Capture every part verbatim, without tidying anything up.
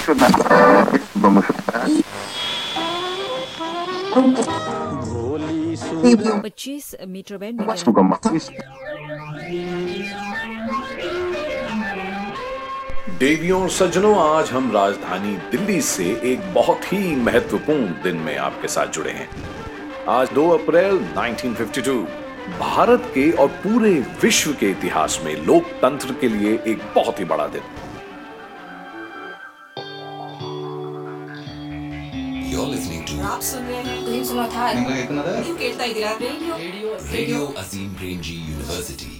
पच्चीस metre band देवियों और सज्जनों, आज हम राजधानी दिल्ली से एक बहुत ही महत्वपूर्ण दिन में आपके साथ जुड़े हैं। आज दो अप्रैल उन्नीस सौ बावन भारत के और पूरे विश्व के इतिहास में लोकतंत्र के लिए एक बहुत ही बड़ा दिन। You're listening to आप सुन रहे हैं तो सुना था रेडियो केरता इदिरा radio radio radio Azim Premji university.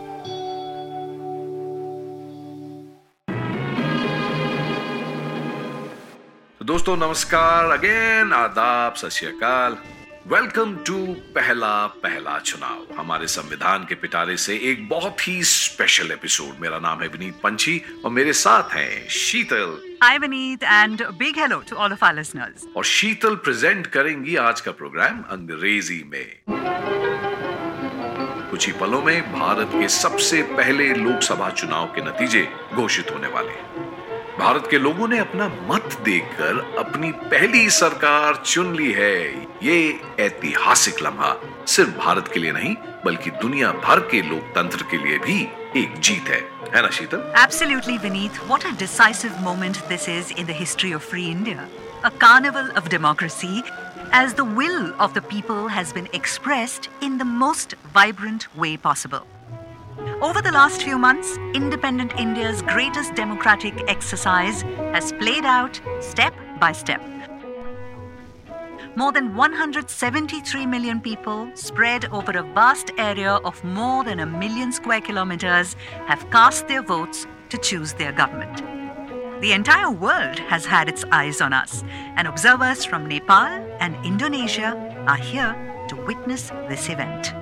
तो दोस्तों नमस्कार, अगेन आदाब, सत श्री अकाल, वेलकम टू पहला पहला चुनाव, हमारे संविधान के पिटारे से एक बहुत ही स्पेशल एपिसोड। मेरा नाम है विनीत पंछी और मेरे साथ हैं शीतल। Hi Vineet and big hello to all of our listeners. और शीतल प्रेजेंट करेंगी आज का प्रोग्राम अंग्रेजी में। कुछ ही पलों में भारत के सबसे पहले लोकसभा चुनाव के नतीजे घोषित होने वाले हैं। भारत के लोगों ने अपना मत देकर अपनी पहली सरकार चुन ली है। ये ऐतिहासिक लम्हा सिर्फ भारत के लिए नहीं बल्कि दुनिया भर के लोकतंत्र के लिए भी एक जीत है, है ना शीतल? Absolutely Vineet, what a decisive moment this is in the history of free India. A carnival of democracy as the will of the people has been expressed in the most vibrant way possible. Over the last few months, independent India's greatest democratic exercise has played out step by step. More than one hundred seventy-three million people spread over a vast area of more than a million square kilometers have cast their votes to choose their government. The entire world has had its eyes on us, and observers from Nepal and Indonesia are here to witness this event.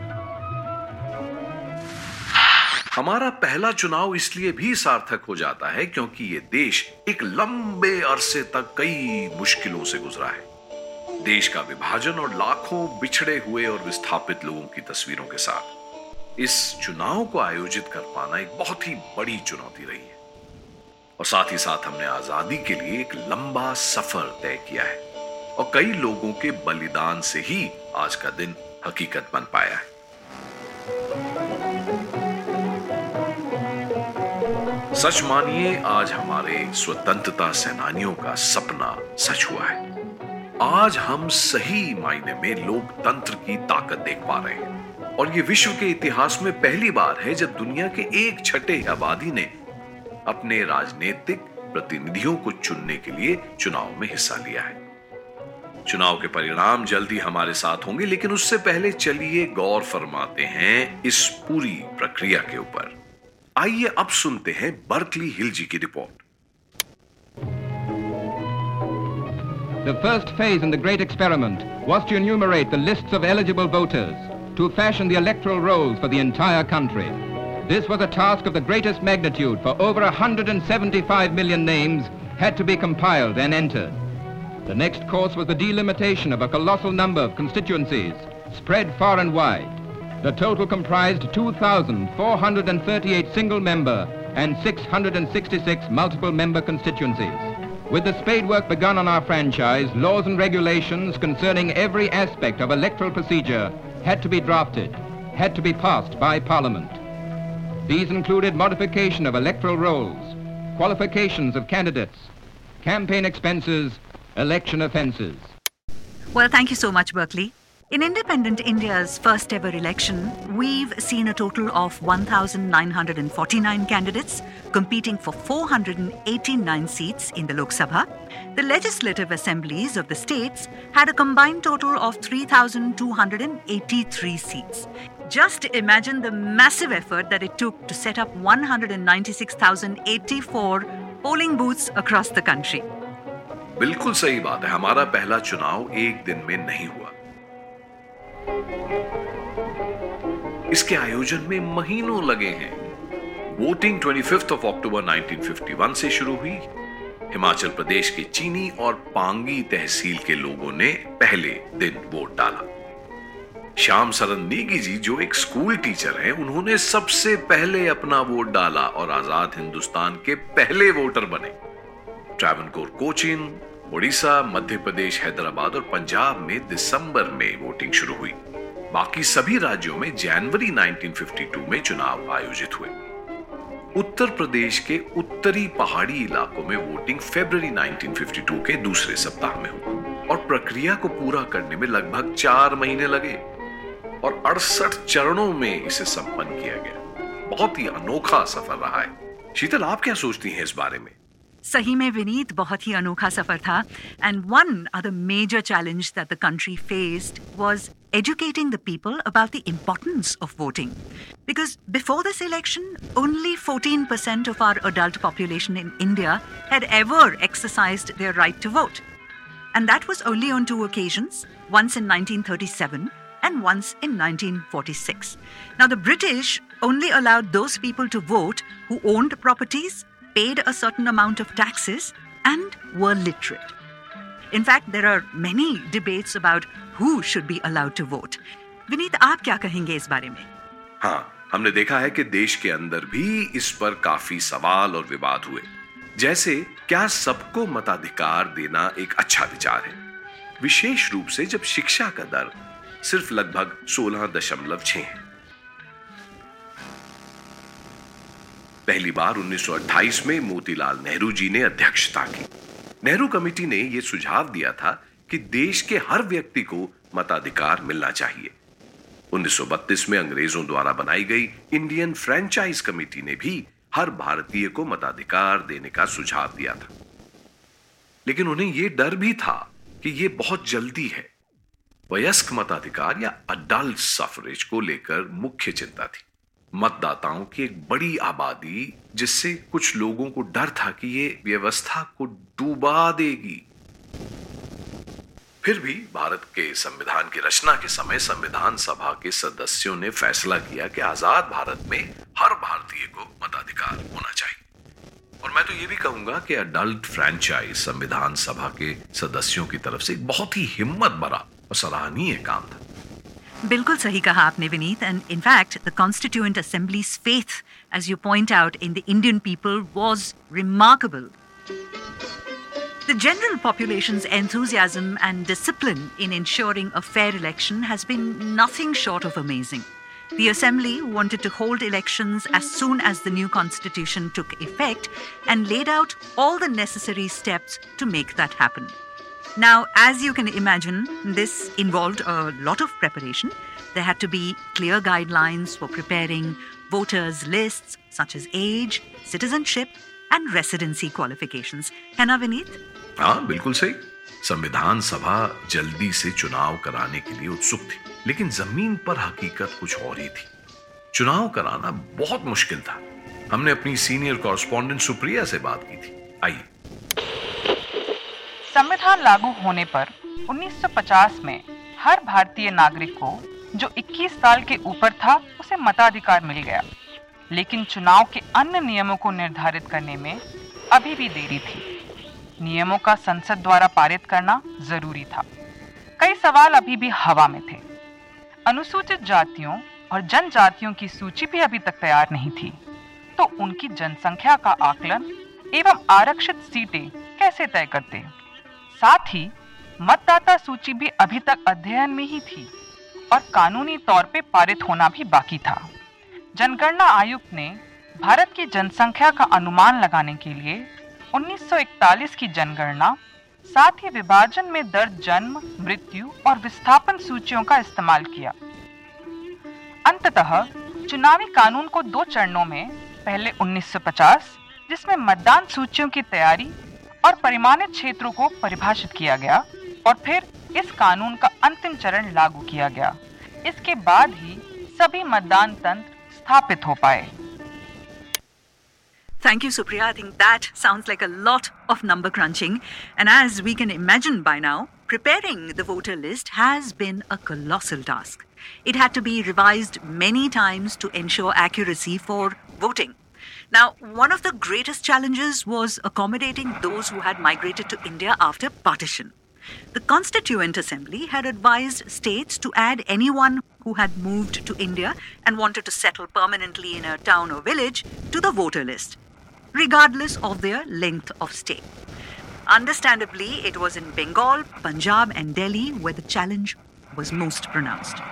हमारा पहला चुनाव इसलिए भी सार्थक हो जाता है क्योंकि ये देश एक लंबे अरसे तक कई मुश्किलों से गुजरा है। देश का विभाजन और लाखों बिछड़े हुए और विस्थापित लोगों की तस्वीरों के साथ इस चुनाव को आयोजित कर पाना एक बहुत ही बड़ी चुनौती रही है। और साथ ही साथ हमने आजादी के लिए एक लंबा सफर तय किया है और कई लोगों के बलिदान से ही आज का दिन हकीकत बन पाया है। सच मानिए, आज हमारे स्वतंत्रता सेनानियों का सपना सच हुआ है। आज हम सही मायने में लोकतंत्र की ताकत देख पा रहे हैं और ये विश्व के इतिहास में पहली बार है जब दुनिया के एक छठे आबादी ने अपने राजनीतिक प्रतिनिधियों को चुनने के लिए चुनाव में हिस्सा लिया है। चुनाव के परिणाम जल्दी हमारे साथ होंगे, लेकिन उससे पहले चलिए गौर फरमाते हैं इस पूरी प्रक्रिया के ऊपर। आइए अब सुनते हैं बर्कली हिल जी की रिपोर्ट। The first phase in the great experiment was to enumerate the lists of eligible voters to fashion the electoral rolls for the entire country. This was a task of the greatest magnitude, for over one hundred seventy-five million names had to be compiled and entered. The next course was the delimitation of a colossal number of constituencies spread far and wide. The total comprised two thousand four hundred thirty-eight single-member and six hundred sixty-six multiple-member constituencies. With the spade work begun on our franchise, laws and regulations concerning every aspect of electoral procedure had to be drafted, had to be passed by Parliament. These included modification of electoral rolls, qualifications of candidates, campaign expenses, election offences. Well, thank you so much, Berkeley. In independent India's first ever election, we've seen a total of one thousand nine hundred forty-nine candidates competing for four hundred eighty-nine seats in the Lok Sabha. The legislative assemblies of the states had a combined total of three thousand two hundred eighty-three seats. Just imagine the massive effort that it took to set up one hundred ninety-six thousand eighty-four polling booths across the country. बिल्कुल सही बात है, हमारा पहला चुनाव एक दिन में नहीं हुआ। इसके आयोजन में महीनों लगे हैं। वोटिंग पच्चीस of October उन्नीस सौ इक्यावन से शुरू हुई। हिमाचल प्रदेश के चीनी और पांगी तहसील के लोगों ने पहले दिन वोट डाला। श्याम सरन नेगी जी, जो एक स्कूल टीचर हैं, उन्होंने सबसे पहले अपना वोट डाला और आजाद हिंदुस्तान के पहले वोटर बने। ट्रावनकोर कोचीन, उड़ीसा, मध्य प्रदेश, हैदराबाद और पंजाब में दिसंबर में वोटिंग शुरू हुई। बाकी सभी राज्यों में जनवरी उन्नीस सौ बावन में चुनाव आयोजित हुए। उत्तर प्रदेश के उत्तरी पहाड़ी इलाकों में वोटिंग फरवरी उन्नीस सौ बावन के दूसरे सप्ताह में हुई और प्रक्रिया को पूरा करने में लगभग चार महीने लगे और अड़सठ चरणों में इसे संपन्न किया गया। बहुत ही अनोखा सफर रहा है। शीतल, आप क्या सोचती हैं इस बारे में? सही में विनीत, बहुत ही अनोखा सफर था। And one other major challenge that the country faced was educating the people about the importance of voting. Because before this election, only fourteen percent of our adult population in India had ever exercised their right to vote. And that was only on two occasions, once in nineteen thirty-seven and once in nineteen forty-six. Now, the British only allowed those people to vote who owned properties, paid a certain amount of taxes, and were literate. In fact, there are many debates about who should be allowed to vote. Vineet, आप क्या कहेंगे इस बारे में? हाँ, हमने देखा है कि देश के अंदर भी इस पर काफी सवाल और विवाद हुए। जैसे, क्या सबको मताधिकार देना एक अच्छा विचार है, विशेष रूप से जब शिक्षा का दर सिर्फ लगभग सोलह दशमलव छह है। पहली बार उन्नीस सौ अट्ठाईस में मोतीलाल नेहरू जी ने अध्यक्षता की। नेहरू कमेटी ने यह सुझाव दिया था कि देश के हर व्यक्ति को मताधिकार मिलना चाहिए। उन्नीस सौ बत्तीस में अंग्रेजों द्वारा बनाई गई इंडियन फ्रेंचाइज कमेटी ने भी हर भारतीय को मताधिकार देने का सुझाव दिया था। लेकिन उन्हें यह डर भी था कि यह बहुत जल्दी है। वयस्क मताधिकार या अडल्ट सफरेज को लेकर मुख्य चिंता थी। मतदाताओं की एक बड़ी आबादी, जिससे कुछ लोगों को डर था कि यह व्यवस्था को डुबा देगी। फिर भी भारत के संविधान की रचना के समय संविधान सभा के सदस्यों ने फैसला किया कि आजाद भारत में हर भारतीय को मताधिकार होना चाहिए। और मैं तो यह भी कहूंगा कि अडल्ट फ्रेंचाइज संविधान सभा के सदस्यों की तरफ से एक बहुत ही हिम्मत भरा और सराहनीय काम था। बिल्कुल सही कहा आपने Vineet, and in fact the Constituent Assembly's faith, as you point out, in the Indian people was remarkable. The general population's enthusiasm and discipline in ensuring a fair election has been nothing short of amazing. The Assembly wanted to hold elections as soon as the new constitution took effect and laid out all the necessary steps to make that happen. Now, as you can imagine, this involved a lot of preparation. There had to be clear guidelines for preparing voters' lists such as age, citizenship and residency qualifications. है ना विनीत? हाँ, बिल्कुल सही। संविधान सभा जल्दी से चुनाव कराने के लिए उत्सुक थी, लेकिन जमीन पर हकीकत कुछ और ही थी। चुनाव कराना बहुत मुश्किल था। हमने अपनी सीनियर कॉरेस्पॉन्डेंट सुप्रिया से बात की थी। आइए। संविधान लागू होने पर उन्नीस सौ पचास में हर भारतीय नागरिक को जो इक्कीस साल के ऊपर था उसे मताधिकार मिल गया, लेकिन चुनाव के अन्य नियमों को निर्धारित करने में अभी भी देरी थी। नियमों का संसद द्वारा पारित करना जरूरी था। कई सवाल अभी भी हवा में थे। अनुसूचित जातियों और जनजातियों की सूची भी अभी तक तैयार नहीं थी, तो उनकी जनसंख्या का आकलन एवं आरक्षित सीटें कैसे तय करते। साथ ही मतदाता सूची भी अभी तक अध्ययन में ही थी और कानूनी तौर पे पारित होना भी बाकी था। जनगणना आयुक्त ने भारत की जनसंख्या का अनुमान लगाने के लिए उन्नीस सौ इकतालीस की जनगणना, साथ ही विभाजन में दर्ज जन्म, मृत्यु और विस्थापन सूचियों का इस्तेमाल किया। अंततः चुनावी कानून को दो चरणों में, पहले उन्नीस सौ पचास जिसमें मतदान सूचियों की तैयारी और परिमाणित क्षेत्रों को परिभाषित किया गया, और फिर इस कानून का अंतिम चरण लागू किया गया। इसके बाद ही सभी मतदान तंत्र स्थापित हो पाए। Thank you, Supriya. I think that sounds like a lot of number crunching. And as we can imagine by now, preparing the voter list has been a colossal task. It had to be revised many times to ensure accuracy for voting. Now, one of the greatest challenges was accommodating those who had migrated to India after partition. The Constituent Assembly had advised states to add anyone who had moved to India and wanted to settle permanently in a town or village to the voter list, regardless of their length of stay. Understandably, it was in Bengal, Punjab, and Delhi where the challenge was most pronounced.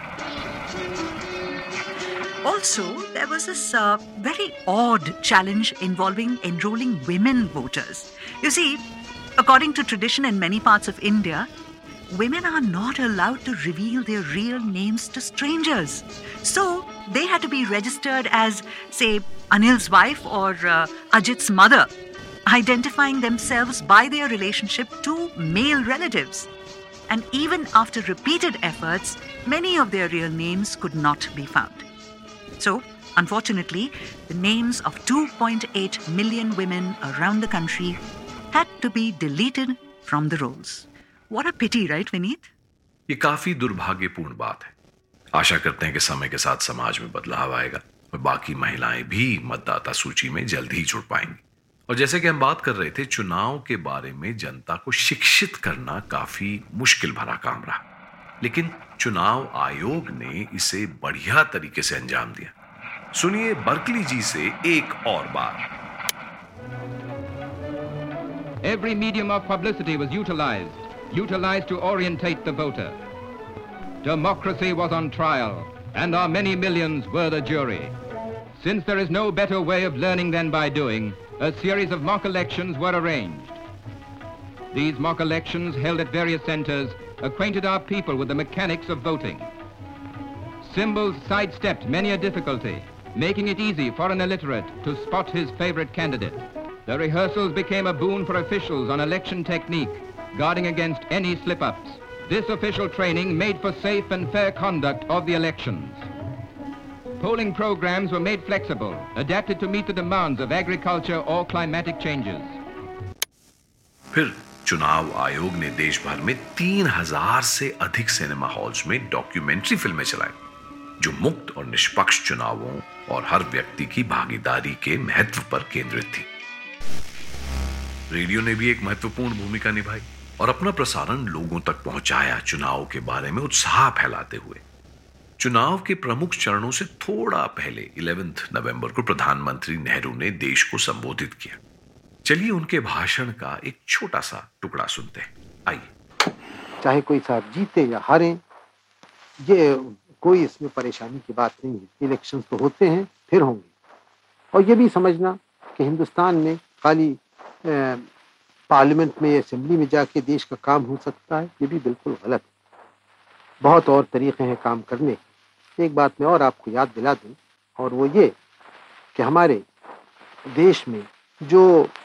Also, there was this uh, very odd challenge involving enrolling women voters. You see, according to tradition in many parts of India, women are not allowed to reveal their real names to strangers. So, they had to be registered as, say, Anil's wife or uh, Ajit's mother, identifying themselves by their relationship to male relatives. And even after repeated efforts, many of their real names could not be found. So, unfortunately, the names of two point eight million women around the country had to be deleted from the rolls. What a pity, right, Vineet? ये काफी दुर्भाग्यपूर्ण बात है। आशा करते हैं कि समय के साथ समाज में बदलाव आएगा और बाकी महिलाएं भी मतदाता सूची में जल्द ही जुड़ पाएंगी। और जैसे कि हम बात कर रहे थे, चुनाव के बारे में जनता को शिक्षित करना काफी मुश्किल भरा काम रहा, लेकिन चुनाव आयोग ने इसे बढ़िया तरीके से अंजाम दिया। सुनिए बर्कली जी से एक और बार। Every medium of publicity was utilized, utilized to orientate the voter. Democracy was on trial, and our many millions were the jury. Since there is no better way of learning than by doing, a series of mock elections were arranged. These mock elections, held at various centers, acquainted our people with the mechanics of voting. Symbols sidestepped many a difficulty, making it easy for an illiterate to spot his favorite candidate. The rehearsals became a boon for officials on election technique, guarding against any slip-ups. This official training made for safe and fair conduct of the elections. Polling programs were made flexible, adapted to meet the demands of agriculture or climatic changes. फिर चुनाव आयोग ने देश भर में तीन हजार से अधिक सिनेमा हॉल्स में डॉक्यूमेंट्री फिल्में चलाई, जो मुक्त और निष्पक्ष चुनावों और हर व्यक्ति की भागीदारी के महत्व पर केंद्रित थी। रेडियो ने भी एक महत्वपूर्ण भूमिका निभाई और अपना प्रसारण लोगों तक पहुंचाया, चुनाव के बारे में उत्साह फैलाते हुए। चुनाव के प्रमुख चरणों से थोड़ा पहले ग्यारह नवंबर को प्रधानमंत्री नेहरू ने देश को संबोधित किया। चलिए उनके भाषण का एक छोटा सा टुकड़ा सुनते हैं। आइए। चाहे कोई साहब जीते या हारे, ये कोई इसमें परेशानी की बात नहीं है। इलेक्शंस तो होते हैं, फिर होंगे। और ये भी समझना कि हिंदुस्तान में खाली पार्लियामेंट में, असेंबली में जाके देश का काम हो सकता है, ये भी बिल्कुल गलत है। बहुत और तरीके हैं काम करने के। एक बात मैं और आपको याद दिला दूं, और वो ये कि हमारे देश में जो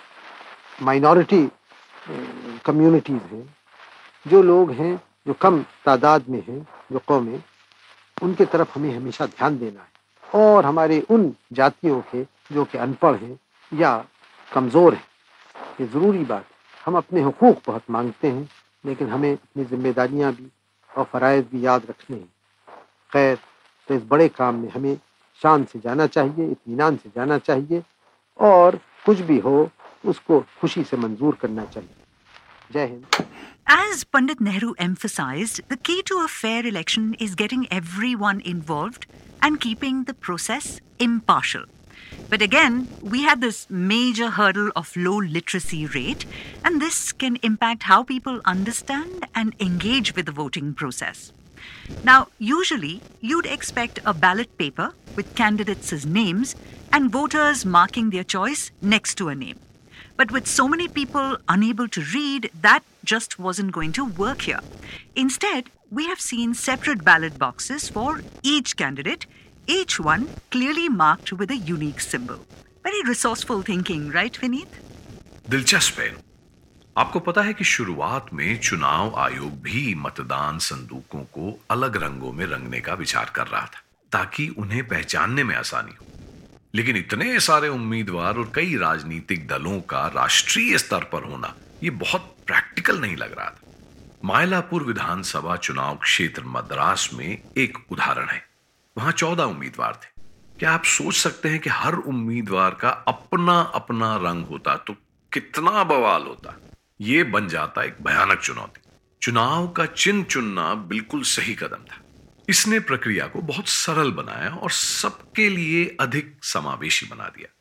माइनॉरिटी कम्युनिटीज़ हैं, जो लोग हैं जो कम तादाद में हैं, जो कौमें, उनके तरफ हमें हमेशा ध्यान देना है। और हमारे उन जातियों के जो कि अनपढ़ हैं या कमज़ोर हैं, ये ज़रूरी बात है। हम अपने हुकूक बहुत मांगते हैं, लेकिन हमें अपनी जिम्मेदारियां भी और फ़राइज़ भी याद रखने हैं। खैर, तो इस बड़े काम में हमें शान से जाना चाहिए, इत्मीनान से जाना चाहिए, और कुछ भी हो उसको खुशी से मंजूर करना चाहिए। जय Hind. As Pandit Nehru emphasized, the key to a fair election is getting everyone involved and keeping the process impartial. But again, we have this major hurdle of low literacy rate, and this can impact how people understand and engage with the voting process. Now, usually, you'd expect a ballot paper with candidates' names and voters marking their choice next to a name. But with so many people unable to read, that just wasn't going to work here. Instead, we have seen separate ballot boxes for each candidate, each one clearly marked with a unique symbol. Very resourceful thinking, right, Vineet? दिलचस्प है। आपको पता है कि शुरुआत में चुनाव आयोग भी मतदान संदूकों को अलग रंगों में रंगने का विचार कर रहा था, ताकि उन्हें पहचानने में आसानी हो। लेकिन इतने सारे उम्मीदवार और कई राजनीतिक दलों का राष्ट्रीय स्तर पर होना, ये बहुत प्रैक्टिकल नहीं लग रहा था। मायलापुर विधानसभा चुनाव क्षेत्र मद्रास में एक उदाहरण है। वहां चौदह उम्मीदवार थे। क्या आप सोच सकते हैं कि हर उम्मीदवार का अपना अपना रंग होता तो कितना बवाल होता? ये बन जाता एक भयानक चुनौती। चुनाव का चिन्ह चुनना बिल्कुल सही कदम था। इसने प्रक्रिया को बहुत सरल बनाया और सबके लिए अधिक समावेशी बना दिया।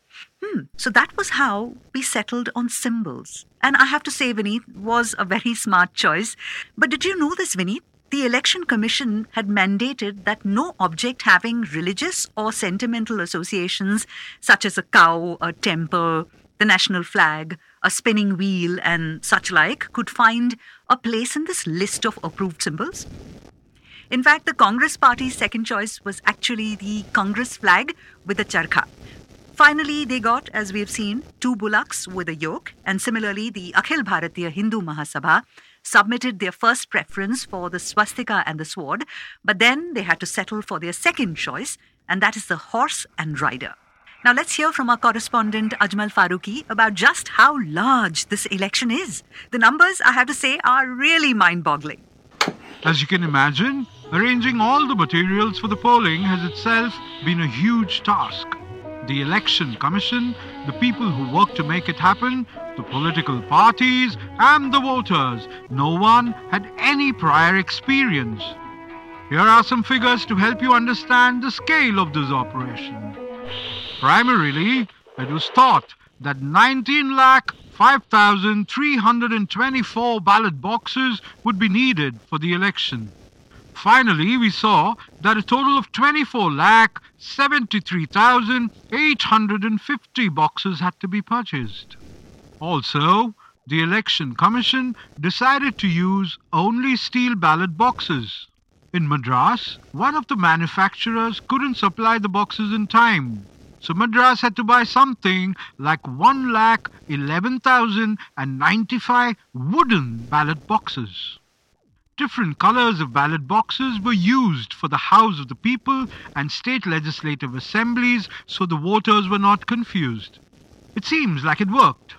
Hmm, so that was how we settled on symbols. And I have to say, Vineet, was a very smart choice. But did you know this, Vineet? The Election Commission had mandated that no object having religious or sentimental associations, such as a cow, a temple, the national flag, a spinning wheel, and such like, could find a place in this list of approved symbols. In fact, the Congress Party's second choice was actually the Congress flag with a charkha. Finally, they got, as we've seen, two bullocks with a yoke, and similarly, the Akhil Bharatiya Hindu Mahasabha submitted their first preference for the swastika and the sword, but then they had to settle for their second choice, and that is the horse and rider. Now let's hear from our correspondent Ajmal Farooqi about just how large this election is. The numbers, I have to say, are really mind-boggling. As you can imagine, arranging all the materials for the polling has itself been a huge task. The Election Commission, the people who work to make it happen, the political parties and the voters, no one had any prior experience. Here are some figures to help you understand the scale of this operation. Primarily, it was thought that nineteen lakh five thousand three hundred twenty-four ballot boxes would be needed for the election. Finally, we saw that a total of twenty-four lakh seventy-three thousand eight hundred fifty boxes had to be purchased. Also, the Election Commission decided to use only steel ballot boxes. In Madras, one of the manufacturers couldn't supply the boxes in time. So Madras had to buy something like one lakh eleven thousand ninety-five wooden ballot boxes. Different colors of ballot boxes were used for the House of the People and state legislative assemblies so the voters were not confused. It seems like it worked.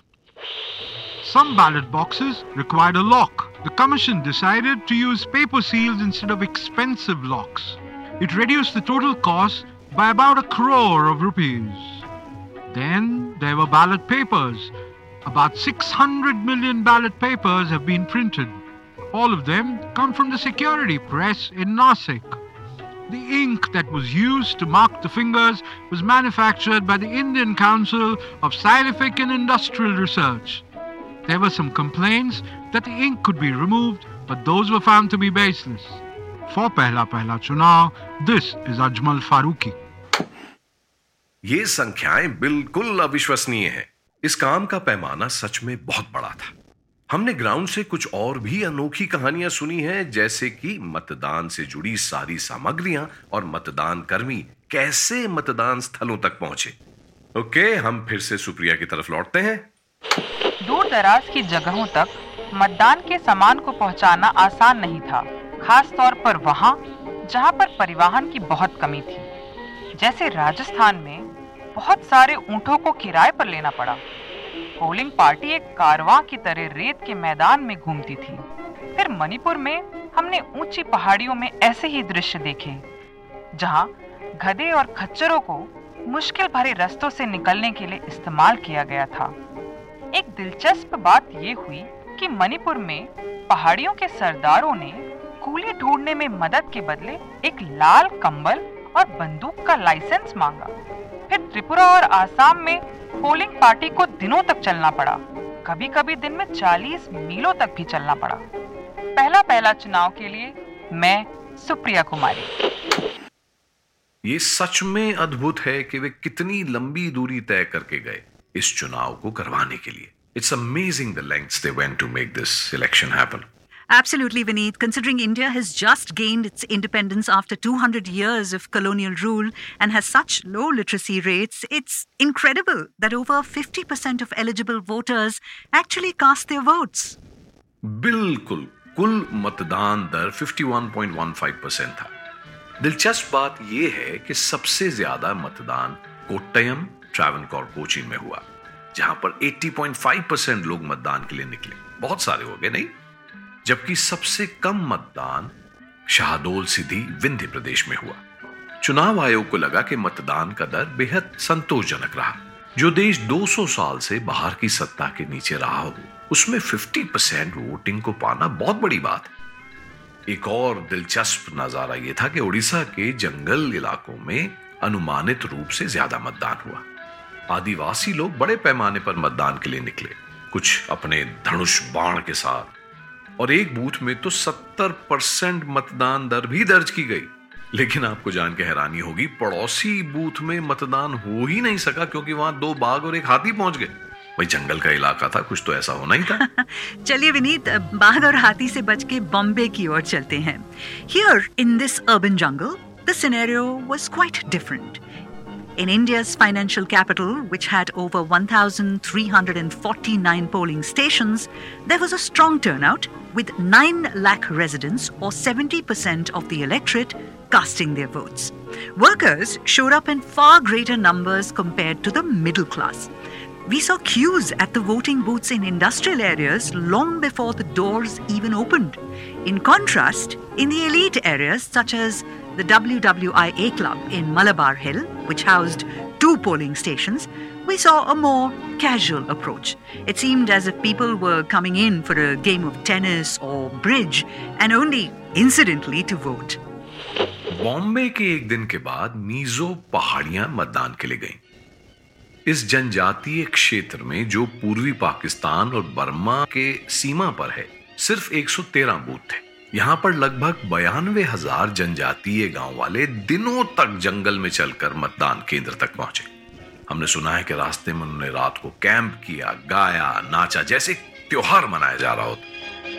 Some ballot boxes required a lock. The commission decided to use paper seals instead of expensive locks. It reduced the total cost by about a crore of rupees. Then there were ballot papers. About six hundred million ballot papers have been printed. All of them come from the security press in Nasik. The ink that was used to mark the fingers was manufactured by the Indian Council of Scientific and Industrial Research. There were some complaints that the ink could be removed, but those were found to be baseless. For Pehla Pehla Chunav, this is Ajmal Farooqi. ये संख्याएं बिल्कुल अविश्वसनीय हैं। इस काम का पैमाना सच में बहुत बड़ा था। हमने ग्राउंड से कुछ और भी अनोखी कहानियां सुनी हैं, जैसे कि मतदान से जुड़ी सारी सामग्रियां और मतदान कर्मी कैसे मतदान स्थलों तक पहुंचे। ओके, हम फिर से सुप्रिया की तरफ लौटते हैं। दूर दराज की जगहों तक मतदान के सामान को पहुंचाना आसान नहीं था, खास तौर पर वहां जहां पर परिवहन की बहुत कमी थी। जैसे राजस्थान में बहुत सारे ऊंटों को किराए पर लेना पड़ा। पोलिंग पार्टी एक कारवां की तरह रेत के मैदान में घूमती थी। फिर मणिपुर में हमने ऊंची पहाड़ियों में ऐसे ही दृश्य देखे, जहां गधे और खच्चरों को मुश्किल भरे रास्तों से निकलने के लिए इस्तेमाल किया गया था। एक दिलचस्प बात ये हुई कि मणिपुर में पहाड़ियों के सरदारों ने कूली ढूंढने में मदद के बदले एक लाल कंबल और बंदूक का लाइसेंस मांगा। फिर त्रिपुरा और आसाम में पोलिंग पार्टी को दिनों तक चलना पड़ा, कभी-कभी दिन में चालीस मीलों तक भी चलना पड़ा। पहला पहला चुनाव के लिए मैं सुप्रिया कुमारी। ये सच में अद्भुत है कि वे कितनी लंबी दूरी तय करके गए इस चुनाव को करवाने के लिए। It's amazing the lengths they went to make this election happen. Absolutely, Vineet. Considering India has just gained its independence after two hundred years of colonial rule and has such low literacy rates, it's incredible that over fifty percent of eligible voters actually cast their votes. बिल्कुल, कुल मतदान दर इक्यावन point एक पाँच percent था। दिलचस्प बात यह है कि सबसे ज्यादा मतदान कोट्टयम, ट्रावनकोर, कोचीन में हुआ, जहां पर अस्सी पॉइंट पाँच परसेंट लोग मतदान के लिए निकले। बहुत सारे हो गए नहीं? जबकि सबसे कम मतदान शाहडोल सिद्धि, विंध्य प्रदेश में हुआ। चुनाव आयोग को लगा कि मतदान का दर बेहद संतोषजनक रहा। जो देश दो सौ साल से बाहर की सत्ता के नीचे रहा हो, उसमें पचास परसेंट वोटिंग को पाना बहुत बड़ी बात है। एक और दिलचस्प नजारा यह था कि उड़ीसा के जंगल इलाकों में अनुमानित रूप से ज्यादा मतदान हुआ। आदिवासी लोग बड़े पैमाने पर मतदान के लिए निकले, कुछ अपने धनुष बाण के साथ, और एक बूथ में तो सत्तर परसेंट मतदान दर भी दर्ज की गई। लेकिन आपको जान के हैरानी होगी, पड़ोसी बूथ में मतदान हो ही नहीं सका क्योंकि वहां दो बाघ और एक हाथी पहुंच गए। भाई जंगल का इलाका था, कुछ तो ऐसा होना ही था। चलिए विनीत, बाघ और हाथी से बच के बॉम्बे की ओर चलते हैं। Here in this urban jungle, the scenario was quite different. In India's financial capital, which had over one thousand three hundred forty-nine polling stations, there was a strong turnout with nine lakh residents or seventy percent of the electorate casting their votes. Workers showed up in far greater numbers compared to the middle class. We saw queues at the voting booths in industrial areas long before the doors even opened. In contrast, in the elite areas such as the W W I A Club in Malabar Hill, which housed two polling stations, we saw a more casual approach. It seemed as if people were coming in for a game of tennis or bridge and only incidentally to vote. Bombay के एक दिन के बाद meso पहाड़ियां मतदान के लिए गईं। इस जनजातीय क्षेत्र में जो पूर्वी पाकिस्तान और बर्मा के सीमा पर है, सिर्फ एक सौ तेरह बूथ थे। यहाँ पर लगभग बयानवे हजार जनजातीय गांव वाले दिनों तक जंगल में चलकर मतदान केंद्र तक पहुंचे। हमने सुना है कि रास्ते में उन्होंने रात को कैंप किया, गाया, नाचा, जैसे त्योहार मनाया जा रहा होता।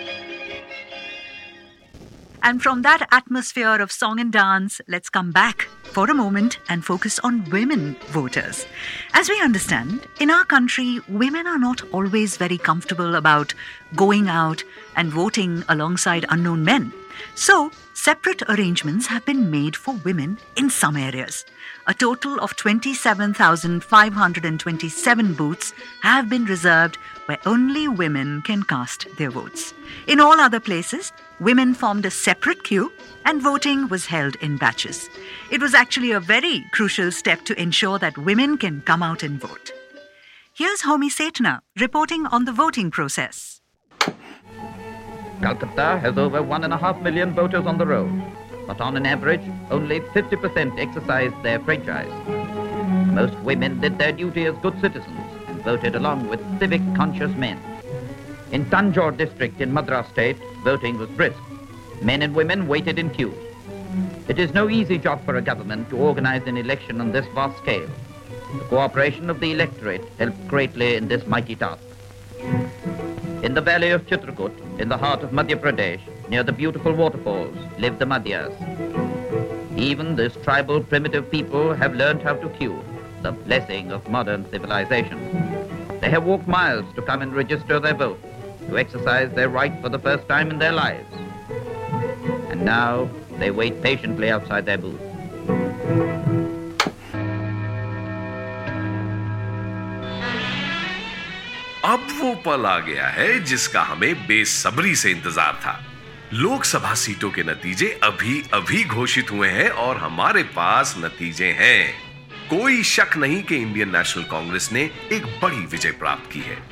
And from that atmosphere of song and dance, let's come back for a moment and focus on women voters. As we understand, in our country, women are not always very comfortable about going out and voting alongside unknown men. So, separate arrangements have been made for women in some areas. A total of twenty-seven thousand five hundred twenty-seven booths have been reserved where only women can cast their votes. In all other places, women formed a separate queue and voting was held in batches. It was actually a very crucial step to ensure that women can come out and vote. Here's Homi Setna reporting on the voting process. Calcutta has over one and a half million voters on the roll, but on an average, only fifty percent exercised their franchise. Most women did their duty as good citizens and voted along with civic-conscious men. In Tanjore district in Madras state, voting was brisk. Men and women waited in queues. It is no easy job for a government to organize an election on this vast scale. The cooperation of the electorate helped greatly in this mighty task. In the valley of Chitrakoot, in the heart of Madhya Pradesh, near the beautiful waterfalls, live the Madhyas. Even this tribal primitive people have learned how to queue, the blessing of modern civilization. They have walked miles to come and register their vote, to exercise their right for the first time in their lives. And now they wait patiently outside their booth. अब वो पल आ गया है जिसका हमें बेसब्री से इंतजार था। लोकसभा सीटों के नतीजे अभी अभी घोषित हुए हैं और हमारे पास नतीजे हैं। कोई शक नहीं कि इंडियन नेशनल कांग्रेस ने एक बड़ी विजय प्राप्त की है।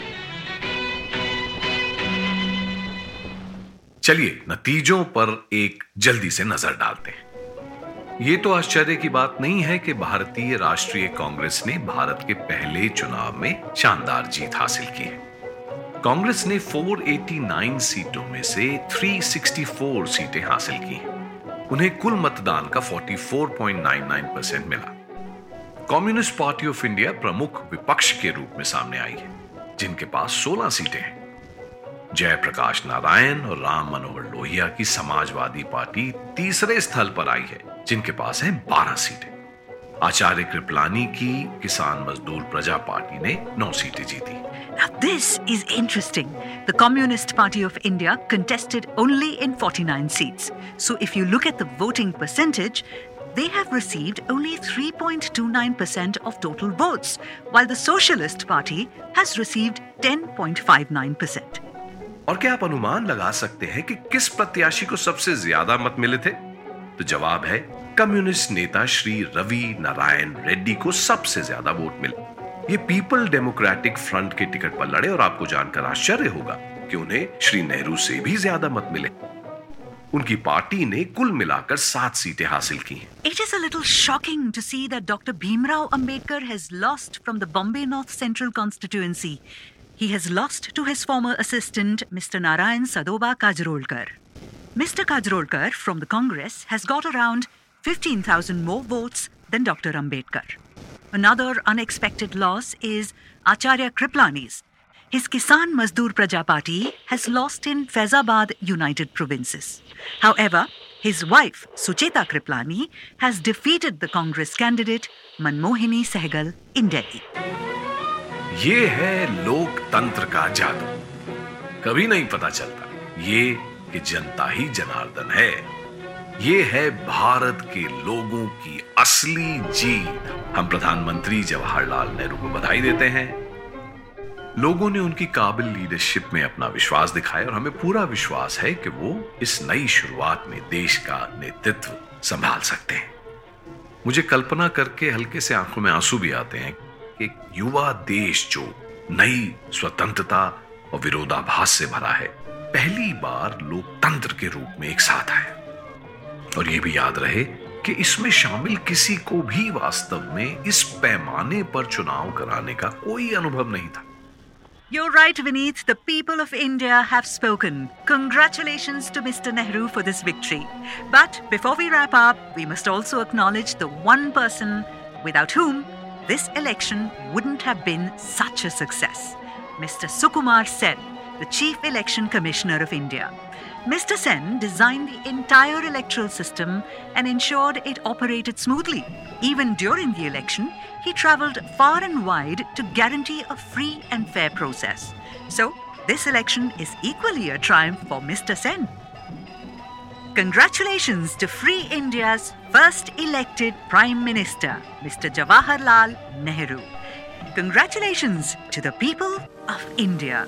चलिए नतीजों पर एक जल्दी से नजर डालते हैं। ये तो आश्चर्य की बात नहीं है कि भारतीय राष्ट्रीय कांग्रेस ने भारत के पहले चुनाव में शानदार जीत हासिल की है। कांग्रेस ने चार सौ नवासी सीटों में से तीन सौ चौंसठ सीटें हासिल की हैं। उन्हें कुल मतदान का चौवालीस पॉइंट नौ नौ परसेंट मिला। कम्युनिस्ट पार्टी ऑफ इंडिया प्रमुख विपक्ष के रूप में सामने आई है, जिनके पास सोलह सीटें हैं। जयप्रकाश नारायण और राम मनोहर लोहिया की समाजवादी पार्टी तीसरे स्थल पर आई है, जिनके पास है बारह सीटें। आचार्य कृपलानी की किसान मजदूर प्रजा पार्टी ने नौ सीटें जीती। Now this is interesting. The Communist Party of India contested only in forty-nine seats. So if you look at the voting percentage, they have received only three point two nine percent of total votes, while the Socialist Party has received ten point five nine percent. और क्या आप अनुमान लगा सकते हैं कि किस प्रत्याशी को सबसे ज्यादा मत मिले थे? तो जवाब है कम्युनिस्ट नेता श्री रवि नारायण रेड्डी को सबसे ज्यादा वोट मिले। ये पीपल डेमोक्रेटिक फ्रंट के टिकट पर लड़े और आपको जानकर आश्चर्य होगा कि उन्हें श्री नेहरू से भी ज्यादा मत मिले। उनकी पार्टी ने कुल मिलाकर सात सीटें हासिल की हैं। It is a little shocking to see that Doctor Bhimrao Ambedkar has lost from the Bombay North Central constituency. He has lost to his former assistant, Mister Narayan Sadoba Kajrolkar. Mister Kajrolkar from the Congress has got around fifteen thousand more votes than Doctor Ambedkar. Another unexpected loss is Acharya Kriplani's. His Kisan Mazdoor Praja Party has lost in Faizabad United Provinces. However, his wife, Sucheta Kriplani, has defeated the Congress candidate, Manmohini Sehgal, in Delhi. ये है लोकतंत्र का जादू। कभी नहीं पता चलता ये कि जनता ही जनार्दन है। ये है भारत के लोगों की असली जीत। हम प्रधानमंत्री जवाहरलाल नेहरू को बधाई देते हैं। लोगों ने उनकी काबिल लीडरशिप में अपना विश्वास दिखाया और हमें पूरा विश्वास है कि वो इस नई शुरुआत में देश का नेतृत्व संभाल सकते हैं। मुझे कल्पना करके हल्के से आंखों में आंसू भी आते हैं कि युवा देश जो नई स्वतंत्रता और विरोधाभास से भरा है, पहली बार लोकतंत्र के रूप में एक साथ आया। और ये भी याद रहे कि इसमें शामिल किसी को भी वास्तव में इस पैमाने पर चुनाव कराने का कोई अनुभव नहीं था। You're right, Vineet. The people of India have spoken. Congratulations to Mister Nehru for this victory. But before we wrap up, we must also acknowledge the one person without whom this election wouldn't have been such a success. Mister Sukumar Sen, the Chief Election Commissioner of India. Mister Sen designed the entire electoral system and ensured it operated smoothly. Even during the election, he travelled far and wide to guarantee a free and fair process. So, this election is equally a triumph for Mister Sen. Congratulations to Free India's first elected Prime Minister, Mister Jawaharlal Nehru. Congratulations to the people of India.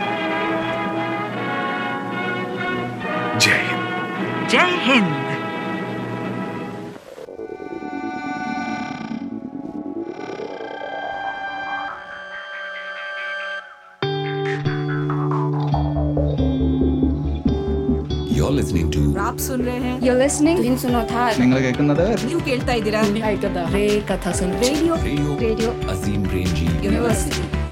जय हिंद। जय Hind. You're listening to आप सुन रहे हैं You're listening to Hinsunotha. നിങ്ങൾ കേൾക്കുന്നത് new കേൾತಾ ಇದ್ದೀರಾ Rey Katha Sun Radio Radio Radio Azim Premji university